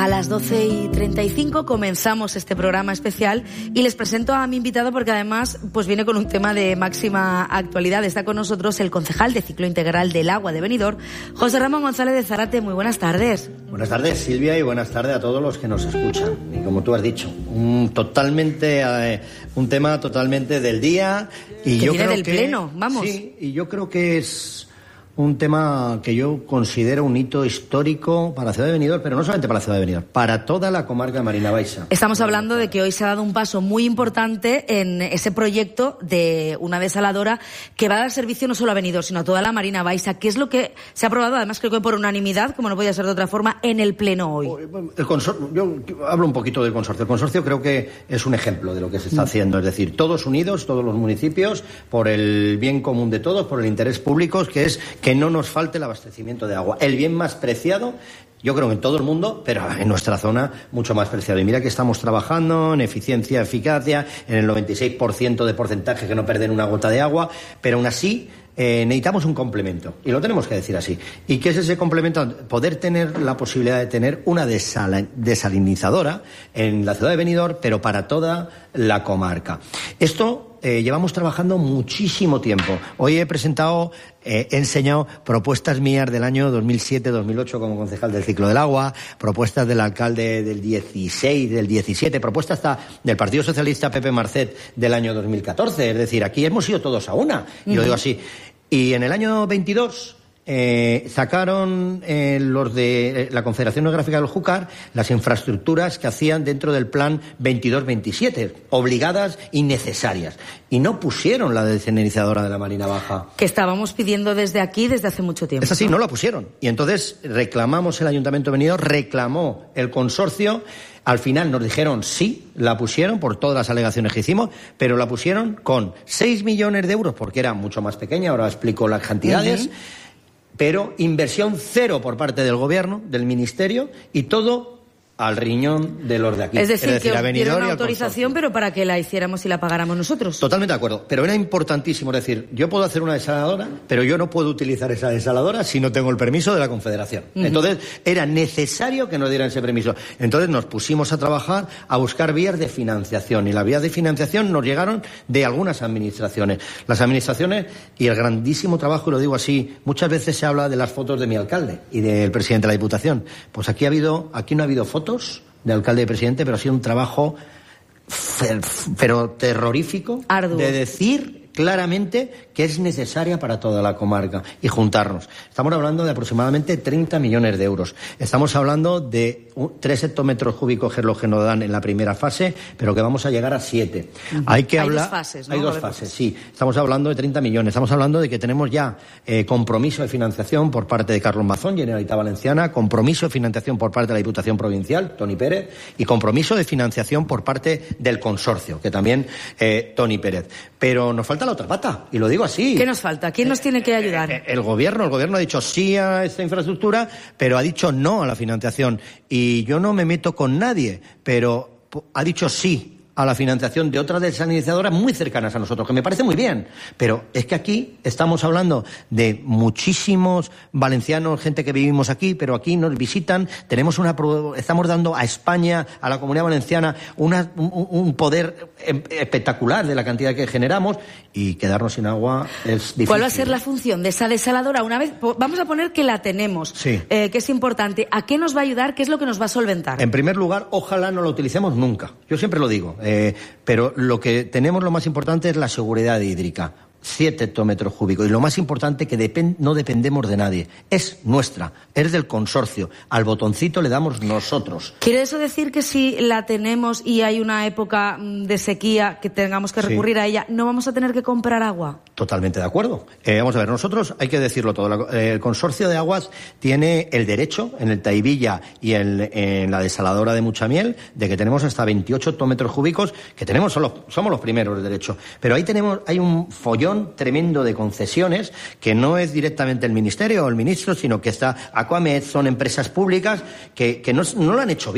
A las 12:35 comenzamos este programa especial y les presento a mi invitado porque además pues viene con un tema de máxima actualidad. Está con nosotros el concejal de Ciclo Integral del Agua de Benidorm, José Ramón González de Zárate. Muy buenas tardes. Buenas tardes, Silvia, y buenas tardes a todos los que nos escuchan. Y como tú has dicho, un tema totalmente del día. Y que yo viene creo del pleno, vamos. Sí, y yo creo que es un tema que yo considero un hito histórico para la ciudad de Benidorm, pero no solamente para la ciudad de Benidorm, para toda la comarca de Marina Baixa. Estamos hablando de que hoy se ha dado un paso muy importante en ese proyecto de una desaladora que va a dar servicio no solo a Benidorm, sino a toda la Marina Baixa, que es lo que se ha aprobado, además creo que por unanimidad, como no podía ser de otra forma, en el pleno hoy. Yo hablo un poquito del consorcio. El consorcio creo que es un ejemplo de lo que se está haciendo, es decir, todos unidos, todos los municipios, por el bien común de todos, por el interés público, que es que no nos falte el abastecimiento de agua. El bien más preciado, yo creo que en todo el mundo, pero en nuestra zona mucho más preciado. Y mira que estamos trabajando en eficiencia, eficacia, en el 96% de porcentaje que no pierden una gota de agua, pero aún así necesitamos un complemento, y lo tenemos que decir así. ¿Y qué es ese complemento? Poder tener la posibilidad de tener una desalinizadora en la ciudad de Benidorm, pero para toda la comarca. Esto llevamos trabajando muchísimo tiempo. Hoy he enseñado propuestas mías del año 2007-2008 como concejal del Ciclo del Agua, propuestas del alcalde del 16, del 17, propuestas hasta del Partido Socialista Pepe Marcet del año 2014. Es decir, aquí hemos ido todos a una, y lo digo así. Y en el año 22 sacaron los de la Confederación Hidrográfica del Júcar las infraestructuras que hacían dentro del plan 22-27, obligadas y necesarias. Y no pusieron la desalinizadora de la Marina Baja. Que estábamos pidiendo desde aquí desde hace mucho tiempo. Es así, no la pusieron. Y entonces reclamamos el Ayuntamiento de Benidorm, reclamó el consorcio. Al final nos dijeron sí, la pusieron por todas las alegaciones que hicimos, pero la pusieron con 6 millones de euros, porque era mucho más pequeña, ahora explico las cantidades, pero inversión cero por parte del Gobierno, del Ministerio, y todo al riñón de los de aquí. Es decir, que a os Benidorm dieron y una al autorización, pero para que la hiciéramos y la pagáramos nosotros. Totalmente de acuerdo, pero era importantísimo. Es decir, yo puedo hacer una desaladora, pero yo no puedo utilizar esa desaladora si no tengo el permiso de la Confederación. Entonces, era necesario que nos dieran ese permiso. Entonces, nos pusimos a trabajar, a buscar vías de financiación. Y las vías de financiación nos llegaron de algunas administraciones. Las administraciones, y el grandísimo trabajo, y lo digo así, muchas veces se habla de las fotos de mi alcalde y del presidente de la Diputación. Pues aquí no ha habido fotos de alcalde y presidente, pero ha sido un trabajo pero terrorífico, arduo, de decir claramente que es necesaria para toda la comarca y juntarnos. Estamos hablando de aproximadamente 30 millones de euros. Estamos hablando de 3 hectómetros cúbicos que es lo que nos dan en la primera fase, pero que vamos a llegar a 7. Hay dos fases, ¿no? Hay dos fases, sí. Estamos hablando de 30 millones. Estamos hablando de que tenemos ya compromiso de financiación por parte de Carlos Mazón, Generalitat Valenciana, compromiso de financiación por parte de la Diputación Provincial, Toni Pérez, y compromiso de financiación por parte del consorcio, que también Toni Pérez. Pero nos falta la otra pata, y lo digo así. ¿Qué nos falta? ¿Quién nos tiene que ayudar? El gobierno ha dicho sí a esta infraestructura, pero ha dicho no a la financiación. Y yo no me meto con nadie, pero ha dicho sí a la financiación de otras desalinizadoras muy cercanas a nosotros, que me parece muy bien. Pero es que aquí estamos hablando de muchísimos valencianos, gente que vivimos aquí, pero aquí nos visitan, estamos dando a España, a la Comunidad Valenciana, un poder espectacular de la cantidad que generamos, y quedarnos sin agua es difícil. ¿Cuál va a ser la función de esa desaladora? Una vez, vamos a poner que la tenemos, sí, que es importante. ¿A qué nos va a ayudar? ¿Qué es lo que nos va a solventar? En primer lugar, ojalá no la utilicemos nunca. Yo siempre lo digo. Pero lo que tenemos, lo más importante, es la seguridad hídrica. 7 hectómetros cúbicos. Y lo más importante, que no dependemos de nadie. Es nuestra, es del consorcio. Al botoncito le damos nosotros. ¿Quiere eso decir que si la tenemos y hay una época de sequía que tengamos que recurrir a ella, no vamos a tener que comprar agua? Totalmente de acuerdo. Vamos a ver, nosotros, hay que decirlo todo, el consorcio de aguas tiene el derecho, en el Taivilla y en la desaladora de Muchamiel, de que tenemos hasta 28 hectómetros cúbicos, que somos los primeros de derecho. Pero ahí hay un follón tremendo de concesiones, que no es directamente el Ministerio o el ministro, sino que está Aquamed, son empresas públicas que no lo han hecho bien.